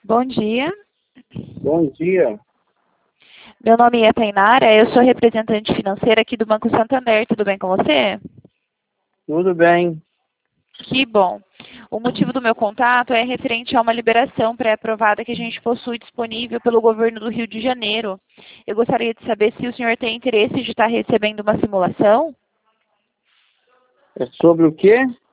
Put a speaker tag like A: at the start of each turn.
A: Bom dia,
B: Bom dia.
A: meu nome é Tainara, eu sou representante financeira aqui do Banco Santander, tudo bem com você?
B: Tudo bem?
A: Que bom. O motivo do meu contato é referente a uma liberação pré-aprovada que a gente possui disponível pelo governo do Rio de Janeiro. Eu gostaria de saber se o senhor tem interesse de estar recebendo uma simulação.
B: É sobre o quê?